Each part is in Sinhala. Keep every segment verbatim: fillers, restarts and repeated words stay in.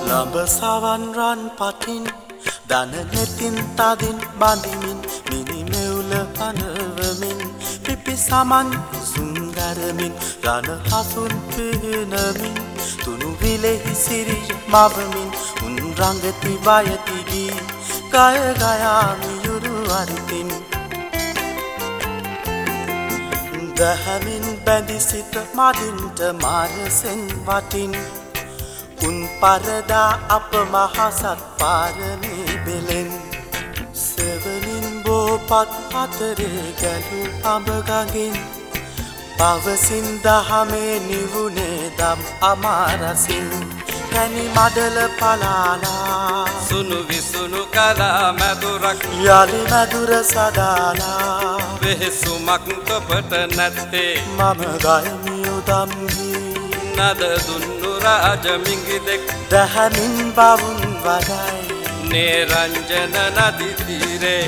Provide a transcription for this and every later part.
ළඹ සවන් රන් පටින් දන නෙතින් තදින් බඳිමින් මිනිමෙවුල පනවමින් පිපි සමන් සුන්දරමින් රණ හසුන් පිහිනමින් තුනු විලෙහි සිරිය මවමින් උන් රංගති බයති ගී ගය ගයාමි යුරු අරිතින් දහමින් බැඳි සිට මදින්ට මාරසෙන් වටින් උන් පරදා අප මහසත් පාරමී බෙලෙන් සෙවනින් බෝපත් අතරේ ගැලු අඹගඟින් පවසින් දහමේ නිවුනේ දම් අමාරසින් කැනි මඩල පලාලා සුනු විසුනු කලා මැදුරක් යලි මැදුර සදාලා වෙහෙසුමක් තොපට නැත්තේ මම ගයමි උදම්හි නද දුන්නු රාජ මිංගිදෙක් දහමින් බවුන් වඩයි නිරංජන නදි තීරේ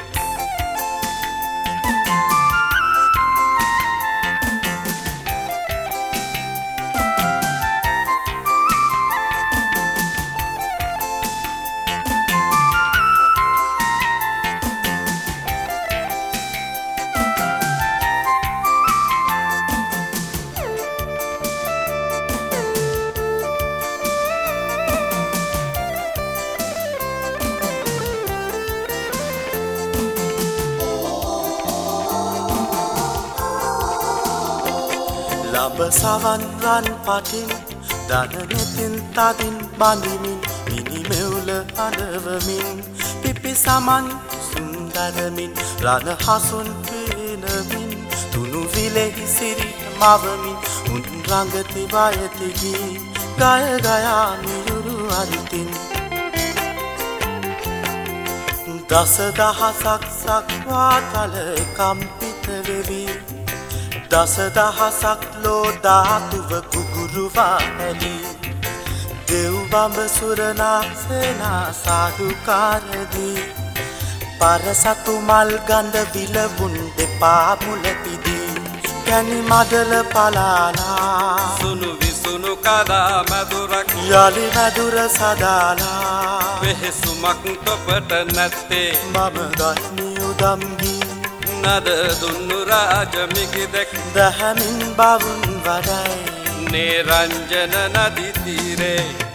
ළඹ සවන් රන් පටින් දන නෙතින් තදින් බඳිමින් මිනිමෙවුල අඬවමින් පිපි සමන් සුන්දරමින් රණ හසුන් පිනමින් තුනු විලෙහි සිරිය මවමින් උන් රංගති බයති ගී ගය ගයාමි යුරු අරිතින් දස දහසක් සක්වාතල කම්පිත වෙවි දස දහසක් ලෝ ධාතුව කුගුරුවා ඇලි දෙව් බඹ සුරනා සේනා සාදුකාරදී පරසතු මල් ගඳ විලවුන් දෙපා මුල පිදී කැනි මඩල පලාලා සුනු විසුනු කලා මැදුරක් යලි මැදුර සදාලා වෙහෙසුමක් තොපට නැත්තේ මම ගයමි උදම්හි නද දුන්නු රාජ මිගිදෙක් දහමින් බවුන් වඩයි නිරංජන නදි තීරේ